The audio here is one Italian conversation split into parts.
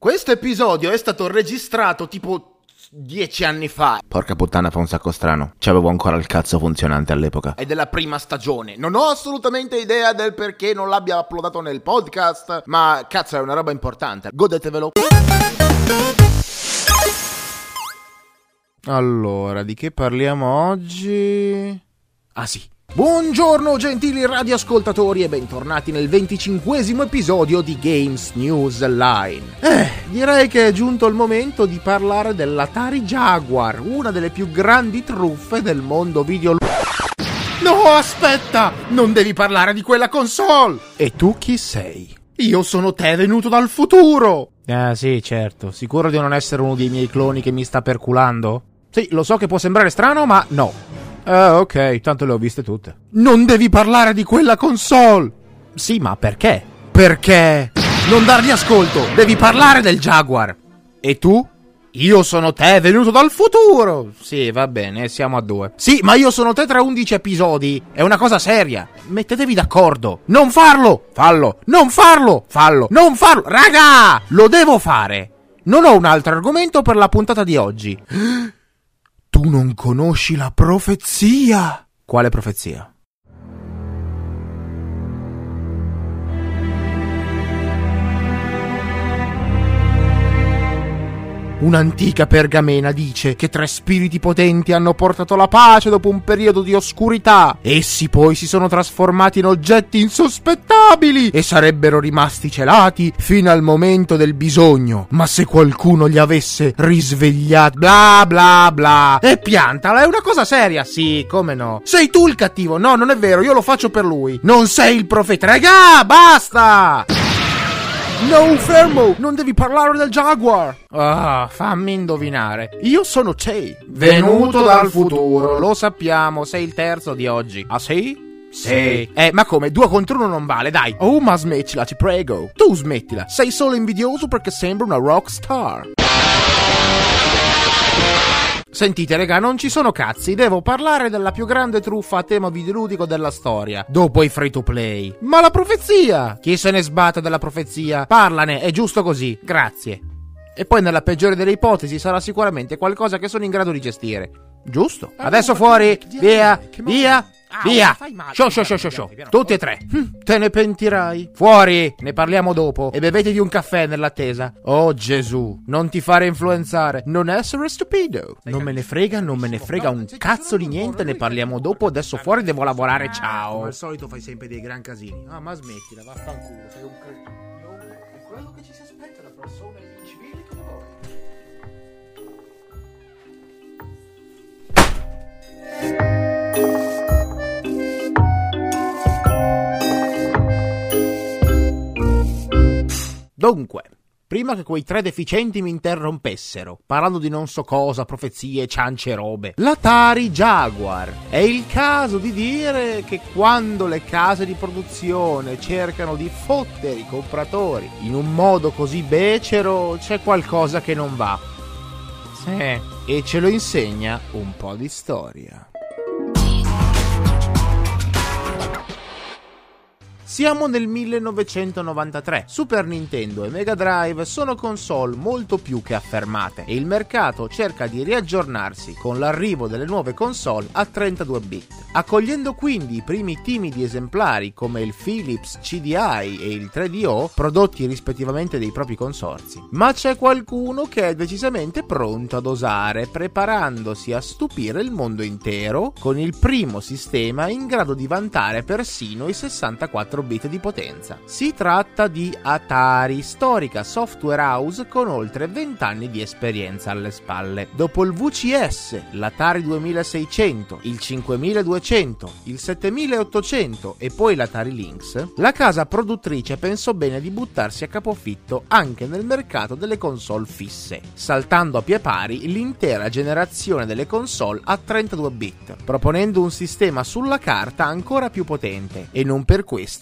Questo episodio è stato registrato tipo 10 anni fa. Porca puttana, fa un sacco strano. C'avevo ancora il cazzo funzionante all'epoca. È della prima stagione. Non ho assolutamente idea del perché non l'abbia uploadato nel podcast, ma cazzo è una roba importante. Godetevelo. Allora, di che parliamo oggi? Ah sì. Buongiorno gentili radioascoltatori e bentornati nel 25esimo episodio di Games News Line. Direi che è giunto il momento di parlare dell'Atari Jaguar, una delle più grandi truffe del mondo video. No, aspetta! Non devi parlare di quella console! E tu chi sei? Io sono te venuto dal futuro! Ah sì, certo. Sicuro di non essere uno dei miei cloni che mi sta perculando? Sì, lo so che può sembrare strano, ma no. Ah, ok, tanto le ho viste tutte. Non devi parlare di quella console! Sì, ma perché? Perché? Non dargli ascolto, devi parlare del Jaguar! E tu? Io sono te venuto dal futuro! Sì, va bene, siamo a due. Sì, ma io sono te tra 11 episodi! È una cosa seria! Mettetevi d'accordo! Non farlo! Fallo! Non farlo! Fallo! Non farlo! Raga! Lo devo fare! Non ho un altro argomento per la puntata di oggi. Tu non conosci la profezia! Quale profezia? Un'antica pergamena dice che 3 spiriti potenti hanno portato la pace dopo un periodo di oscurità. Essi poi si sono trasformati in oggetti insospettabili e sarebbero rimasti celati fino al momento del bisogno. Ma se qualcuno li avesse risvegliati... Bla bla bla. E piantala, è una cosa seria. Sì, come no? Sei tu il cattivo. No, non è vero, io lo faccio per lui. Non sei il profeta. Raga, basta! No, fermo! Non devi parlare del Jaguar! Ah, fammi indovinare. Io sono Che, venuto dal futuro. Lo sappiamo, sei il terzo di oggi. Ah sì? Sì. Ma come? 2 contro 1 non vale, dai! Oh, ma smettila, ti prego! Tu smettila! Sei solo invidioso perché sembra una rockstar! Sentite raga, non ci sono cazzi, devo parlare della più grande truffa a tema videoludico della storia, dopo i free to play. Ma la profezia! Chi se ne sbatte della profezia? Parlane, è giusto così, grazie. E poi nella peggiore delle ipotesi sarà sicuramente qualcosa che sono in grado di gestire. Giusto? Adesso fuori, via, via, via! Show, tutti e 3. Te ne pentirai. Fuori, ne parliamo dopo. E bevetevi un caffè nell'attesa. Oh Gesù, non ti fare influenzare. Non essere stupido. Non me ne frega un cazzo di niente. Ne parliamo dopo. Adesso fuori devo lavorare, ciao. Come al solito fai sempre dei gran casini. Ah, ma smettila, vaffanculo. Sei un cretino. È quello che ci si aspetta da persone incivili come voi. Dunque, prima che quei 3 deficienti mi interrompessero, parlando di non so cosa, profezie, ciance e robe, l'Atari Jaguar. È il caso di dire che quando le case di produzione cercano di fottere i compratori in un modo così becero, c'è qualcosa che non va. Sì, e ce lo insegna un po' di storia. Siamo nel 1993. Super Nintendo e Mega Drive sono console molto più che affermate e il mercato cerca di riaggiornarsi con l'arrivo delle nuove console a 32 bit, accogliendo quindi i primi timidi esemplari come il Philips CDI e il 3DO, prodotti rispettivamente dei propri consorzi. Ma c'è qualcuno che è decisamente pronto ad osare, preparandosi a stupire il mondo intero con il primo sistema in grado di vantare persino i 64 bit di potenza. Si tratta di Atari, storica software house con oltre 20 anni di esperienza alle spalle. Dopo il VCS, l'Atari 2600, il 5200, il 7800 e poi l'Atari Lynx, la casa produttrice pensò bene di buttarsi a capofitto anche nel mercato delle console fisse, saltando a pie pari l'intera generazione delle console a 32 bit, proponendo un sistema sulla carta ancora più potente e non per questo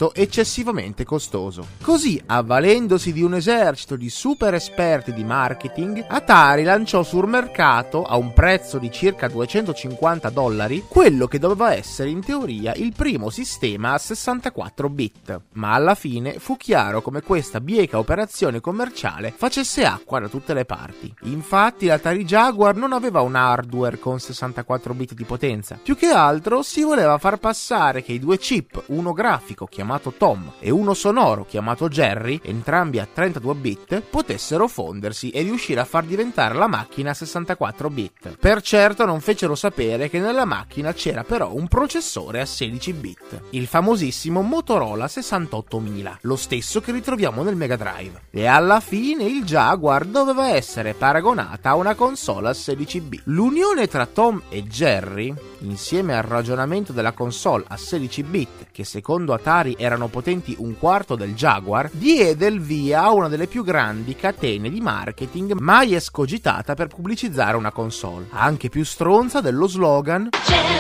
reso eccessivamente costoso. Così, avvalendosi di un esercito di super esperti di marketing, Atari lanciò sul mercato, a un prezzo di circa $250, quello che doveva essere in teoria il primo sistema a 64 bit. Ma alla fine fu chiaro come questa bieca operazione commerciale facesse acqua da tutte le parti. Infatti l'Atari Jaguar non aveva un hardware con 64 bit di potenza, più che altro si voleva far passare che i due chip, uno grafico chiamato Tom e uno sonoro chiamato Jerry, entrambi a 32 bit, potessero fondersi e riuscire a far diventare la macchina a 64 bit. Per certo non fecero sapere che nella macchina c'era però un processore a 16 bit, il famosissimo Motorola 68000, lo stesso che ritroviamo nel Mega Drive. E alla fine il Jaguar doveva essere paragonata a una console a 16 bit. L'unione tra Tom e Jerry, insieme al ragionamento della console a 16 bit, che secondo Atari erano potenti un quarto del Jaguar, diede il via a una delle più grandi catene di marketing mai escogitata per pubblicizzare una console, anche più stronza dello slogan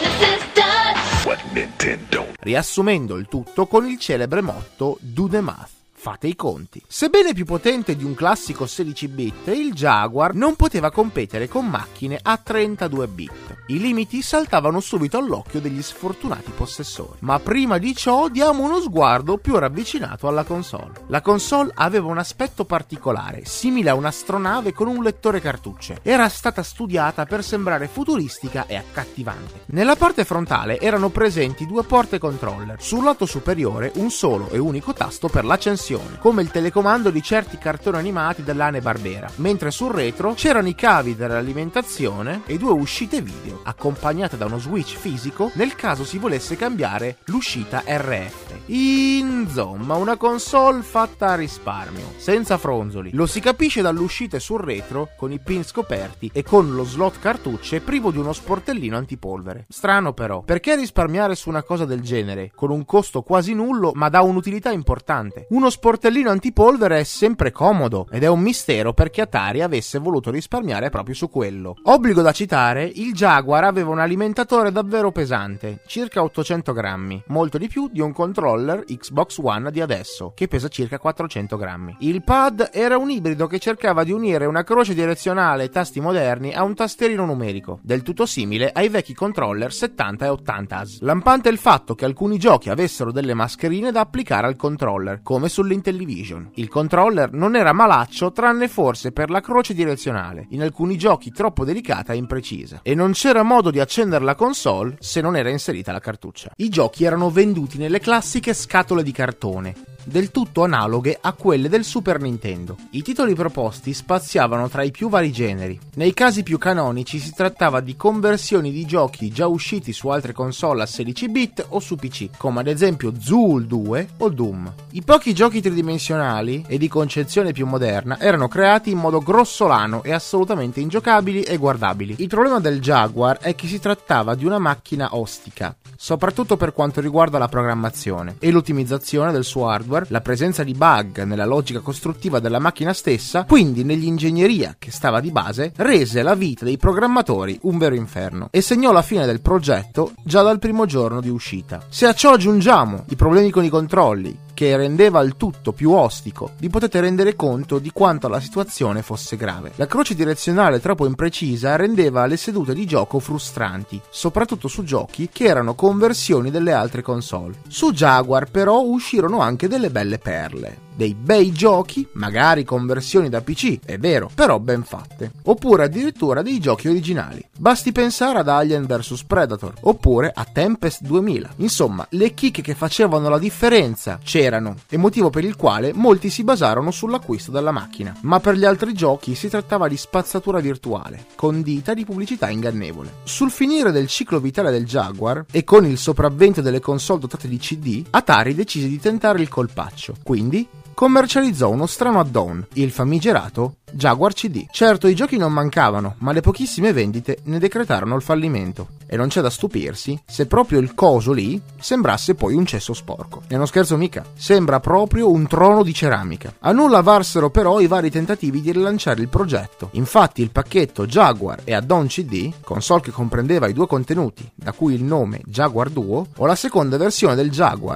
riassumendo il tutto con il celebre motto "Do the math". Fate i conti. Sebbene più potente di un classico 16 bit, il Jaguar non poteva competere con macchine a 32 bit. I limiti saltavano subito all'occhio degli sfortunati possessori. Ma prima di ciò diamo uno sguardo più ravvicinato alla console. La console aveva un aspetto particolare, simile a un'astronave con un lettore cartucce. Era stata studiata per sembrare futuristica e accattivante. Nella parte frontale erano presenti due porte controller, sul lato superiore un solo e unico tasto per l'accensione, come il telecomando di certi cartoni animati dell'Hanna-Barbera, mentre sul retro c'erano i cavi dell'alimentazione e due uscite video, accompagnate da uno switch fisico nel caso si volesse cambiare l'uscita RF. Insomma, una console fatta a risparmio, senza fronzoli. Lo si capisce dalle uscite sul retro, con i pin scoperti e con lo slot cartucce privo di uno sportellino antipolvere. Strano però, perché risparmiare su una cosa del genere, con un costo quasi nullo ma da un'utilità importante? Uno sportellino antipolvere è sempre comodo ed è un mistero perché Atari avesse voluto risparmiare proprio su quello. Obbligo da citare, il Jaguar aveva un alimentatore davvero pesante, circa 800 grammi, molto di più di un controller Xbox One di adesso, che pesa circa 400 grammi. Il pad era un ibrido che cercava di unire una croce direzionale e tasti moderni a un tastierino numerico, del tutto simile ai vecchi controller 70 e 80s. Lampante il fatto che alcuni giochi avessero delle mascherine da applicare al controller, come sull'Intellivision. Il controller non era malaccio tranne forse per la croce direzionale, in alcuni giochi troppo delicata e imprecisa, e non c'era modo di accendere la console se non era inserita la cartuccia. I giochi erano venduti nelle classiche scatole di cartone, del tutto analoghe a quelle del Super Nintendo. I titoli proposti spaziavano tra i più vari generi. Nei casi più canonici si trattava di conversioni di giochi già usciti su altre console a 16 bit o su PC, come ad esempio Zool 2 o Doom. I pochi giochi tridimensionali e di concezione più moderna erano creati in modo grossolano e assolutamente ingiocabili e guardabili. Il problema del Jaguar è che si trattava di una macchina ostica, soprattutto per quanto riguarda la programmazione e l'ottimizzazione del suo hardware, la presenza di bug nella logica costruttiva della macchina stessa, quindi nell'ingegneria che stava di base, rese la vita dei programmatori un vero inferno e segnò la fine del progetto già dal primo giorno di uscita. Se a ciò aggiungiamo i problemi con i controlli, che rendeva il tutto più ostico, vi potete rendere conto di quanto la situazione fosse grave. La croce direzionale troppo imprecisa rendeva le sedute di gioco frustranti, soprattutto su giochi che erano conversioni delle altre console. Su Jaguar però uscirono anche delle belle perle, dei bei giochi, magari conversioni da PC, è vero, però ben fatte, oppure addirittura dei giochi originali. Basti pensare ad Alien vs Predator, oppure a Tempest 2000. Insomma, le chicche che facevano la differenza c'erano, e motivo per il quale molti si basarono sull'acquisto della macchina. Ma per gli altri giochi si trattava di spazzatura virtuale, condita di pubblicità ingannevole. Sul finire del ciclo vitale del Jaguar, e con il sopravvento delle console dotate di CD, Atari decise di tentare il colpaccio, quindi commercializzò uno strano add-on, il famigerato Jaguar CD. Certo, i giochi non mancavano, ma le pochissime vendite ne decretarono il fallimento. E non c'è da stupirsi se proprio il coso lì sembrasse poi un cesso sporco. E non scherzo mica, sembra proprio un trono di ceramica. A nulla valsero però i vari tentativi di rilanciare il progetto. Infatti il pacchetto Jaguar e add-on CD, console che comprendeva i due contenuti, da cui il nome Jaguar Duo, o la seconda versione del Jaguar,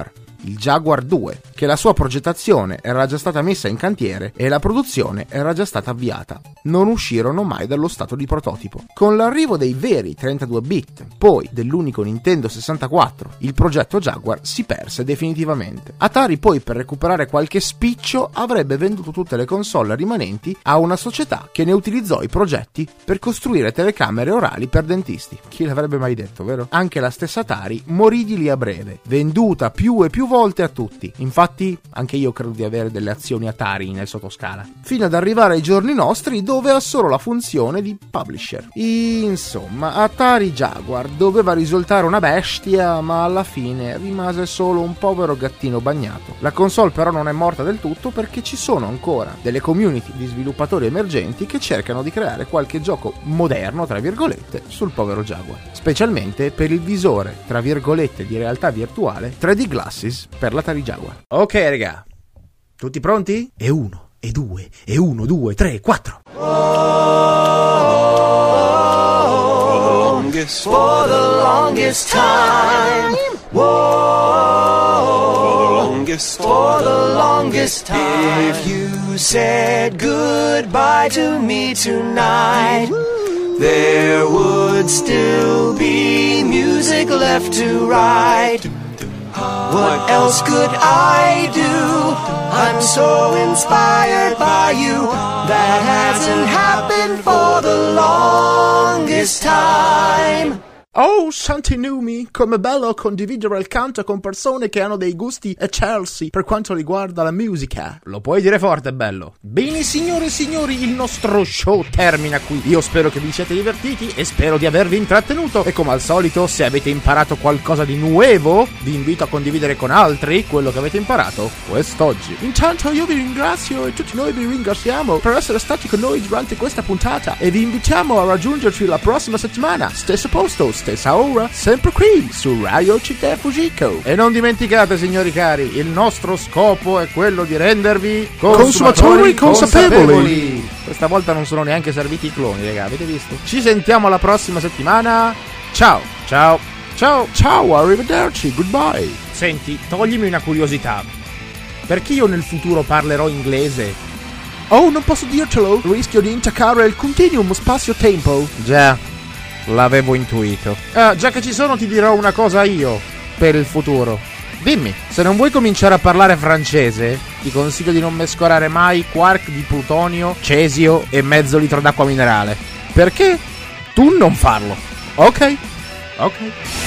il Jaguar 2, che la sua progettazione era già stata messa in cantiere e la produzione era già stata avviata. Non uscirono mai dallo stato di prototipo. Con l'arrivo dei veri 32 bit, poi dell'unico Nintendo 64, il progetto Jaguar si perse definitivamente. Atari poi, per recuperare qualche spiccio, avrebbe venduto tutte le console rimanenti a una società che ne utilizzò i progetti per costruire telecamere orali per dentisti. Chi l'avrebbe mai detto, vero? Anche la stessa Atari morì di lì a breve, venduta più e più volte a tutti. Infatti, anche io credo di avere delle azioni Atari nel sottoscala. Fino ad arrivare ai giorni nostri, dove ha solo la funzione di publisher. Insomma, Atari Jaguar doveva risultare una bestia, ma alla fine rimase solo un povero gattino bagnato. La console però non è morta del tutto, perché ci sono ancora delle community di sviluppatori emergenti che cercano di creare qualche gioco moderno, tra virgolette, sul povero Jaguar, specialmente per il visore, tra virgolette, di realtà virtuale 3D Glasses per l'Atari Jaguar. Ok raga, tutti pronti? E 1, e 2, e 1, 2, 3, 4. For the longest time. For the longest time. If you said goodbye to me tonight, there would still be music left to write. What else could I do? I'm so inspired by you. That hasn't happened for the longest time. Oh, santi numi, come bello condividere il canto con persone che hanno dei gusti eccelsi per quanto riguarda la musica. Lo puoi dire forte, bello. Bene, signore e signori, il nostro show termina qui. Io spero che vi siate divertiti e spero di avervi intrattenuto. E come al solito, se avete imparato qualcosa di nuovo, vi invito a condividere con altri quello che avete imparato quest'oggi. Intanto io vi ringrazio e tutti noi vi ringraziamo per essere stati con noi durante questa puntata e vi invitiamo a raggiungerci la prossima settimana. Stesso posto, stessa ora, sempre qui su Radio Città Fujiko. E non dimenticate, signori cari, il nostro scopo è quello di rendervi consumatori consapevoli. Questa volta non sono neanche serviti i cloni, raga, avete visto? Ci sentiamo la prossima settimana. Ciao, ciao, ciao, ciao, arrivederci, goodbye. Senti, toglimi una curiosità. Perché io nel futuro parlerò inglese? Oh, non posso dirtelo, rischio di intaccare il continuum spazio-tempo. Già, l'avevo intuito. Già che ci sono, ti dirò una cosa io per il futuro. Dimmi, se non vuoi cominciare a parlare francese, ti consiglio di non mescolare mai quark di plutonio, cesio e mezzo litro d'acqua minerale. Perché? Tu non farlo. Ok? Ok.